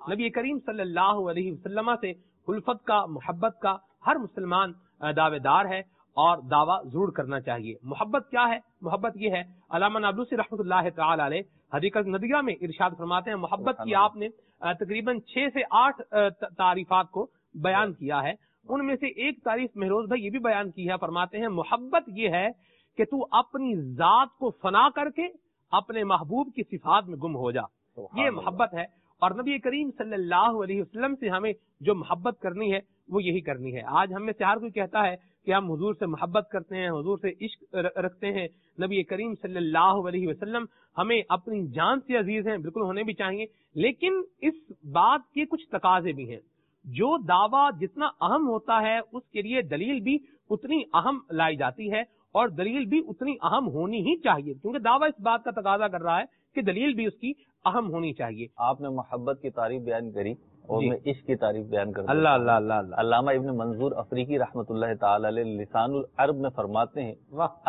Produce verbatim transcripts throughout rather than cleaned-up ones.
نبی کریم صلی اللہ علیہ وسلم سے الفت کا، محبت کا ہر مسلمان دعوے دار ہے اور دعویٰ ضرور کرنا چاہیے۔ محبت کیا ہے؟ محبت یہ ہے، علامہ نابلسی رحمۃ اللہ تعالی علیہ حدیقۃ ندیہ میں ارشاد فرماتے ہیں، محبت کی آپ نے تقریباً چھ سے آٹھ تعریفات کو بیان کیا ہے، ان میں سے ایک تعریف مہروز بھائی یہ بھی بیان کی ہے، فرماتے ہیں محبت یہ ہے کہ تو اپنی ذات کو فنا کر کے اپنے محبوب کی صفات میں گم ہو جا، یہ محبت ہے۔ اور نبی کریم صلی اللہ علیہ وسلم سے ہمیں جو محبت کرنی ہے وہ یہی کرنی ہے۔ آج ہم میں سے ہر کوئی کہتا ہے کہ ہم حضور سے محبت کرتے ہیں، حضور سے عشق رکھتے ہیں، نبی کریم صلی اللہ علیہ وسلم ہمیں اپنی جان سے عزیز ہیں، بالکل ہونے بھی چاہیے، لیکن اس بات کے کچھ تقاضے بھی ہیں۔ جو دعویٰ جتنا اہم ہوتا ہے اس کے لیے دلیل بھی اتنی اہم لائی جاتی ہے، اور دلیل بھی اتنی اہم ہونی ہی چاہیے، کیونکہ دعویٰ اس بات کا تقاضا کر رہا ہے کہ دلیل بھی اس کی اہم ہونی چاہیے۔ آپ نے محبت کی تعریف بیان کری اور جی۔ میں عشق کی تعریف بیان کرتا ہوں۔ اللہ اللہ اللہ اللہ علامہ ابن منظور افریقی رحمۃ اللہ تعالی علیہ لسان العرب میں فرماتے ہیں،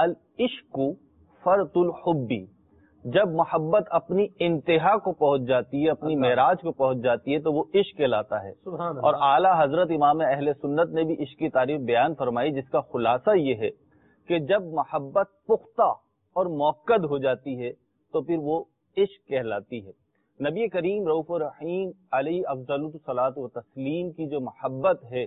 العشق فرط الحب، جب محبت اپنی انتہا کو پہنچ جاتی ہے، اپنی معراج کو پہنچ جاتی ہے تو وہ عشق کہلاتا ہے۔ اور اعلیٰ حضرت امام اہل سنت نے بھی عشق کی تعریف بیان فرمائی، جس کا خلاصہ یہ ہے کہ جب محبت پختہ اور موقد ہو جاتی ہے تو پھر وہ عشق کہلاتی ہے۔ نبی کریم رؤوف الرحیم علیہ افضل الصلاۃ و تسلیم کی جو محبت ہے،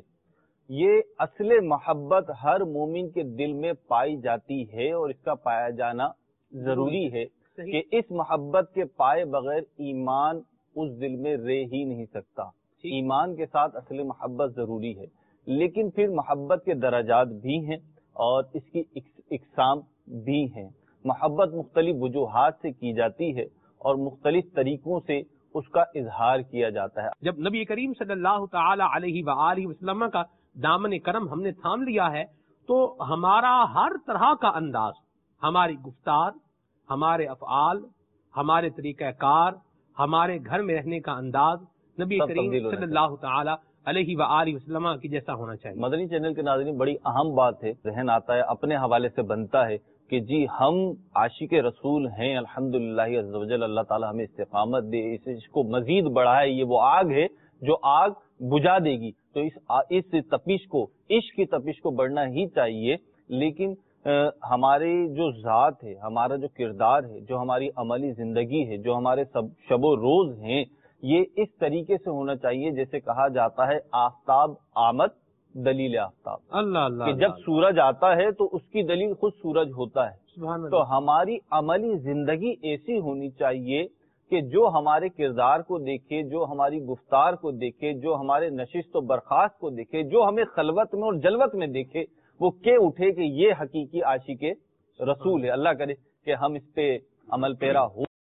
یہ اصل محبت ہر مومن کے دل میں پائی جاتی ہے، اور اس کا پایا جانا ضروری ہے کہ اس محبت کے پائے بغیر ایمان اس دل میں رہ ہی نہیں سکتا۔ ایمان کے ساتھ اصل محبت ضروری ہے، لیکن پھر محبت کے درجات بھی ہیں اور اس کی اقسام بھی ہیں۔ محبت مختلف وجوہات سے کی جاتی ہے اور مختلف طریقوں سے اس کا اظہار کیا جاتا ہے۔ جب نبی کریم صلی اللہ تعالی علیہ وآلہ وسلم کا دامن کرم ہم نے تھام لیا ہے تو ہمارا ہر طرح کا انداز، ہماری گفتار، ہمارے افعال، ہمارے طریقہ کار، ہمارے گھر میں رہنے کا انداز نبی کریم صلی اللہ تعالی علیہ وآلہ وسلم کی جیسا ہونا چاہیے۔ مدنی چینل کے ناظرین، بڑی اہم بات ہے، ذہن آتا ہے، اپنے حوالے سے بنتا ہے کہ جی ہم عاشق رسول ہیں، الحمدللہ عز و جل، اللہ تعالی ہمیں استقامت دے، اس عشق کو مزید بڑھائے۔ یہ وہ آگ ہے جو آگ بجھا دے گی، تو اس اس تپش کو، عشق کی تپش کو بڑھنا ہی چاہیے۔ لیکن ہمارے جو ذات ہے، ہمارا جو کردار ہے، جو ہماری عملی زندگی ہے، جو ہمارے سب شب و روز ہیں، یہ اس طریقے سے ہونا چاہیے جیسے کہا جاتا ہے آفتاب آمد دلیل آفتاب، اللہ اللہ کہ جب سورج آتا ہے تو اس کی دلیل خود سورج ہوتا ہے۔ تو ہماری عملی زندگی ایسی ہونی چاہیے کہ جو ہمارے کردار کو دیکھے، جو ہماری گفتار کو دیکھے، جو ہمارے نشست و برخاست کو دیکھے، جو ہمیں خلوت میں اور جلوت میں دیکھے، وہ کہ اٹھے کہ یہ حقیقی عاشق رسول ہے۔ اللہ کرے کہ ہم اس پہ عمل پیرا ہو۔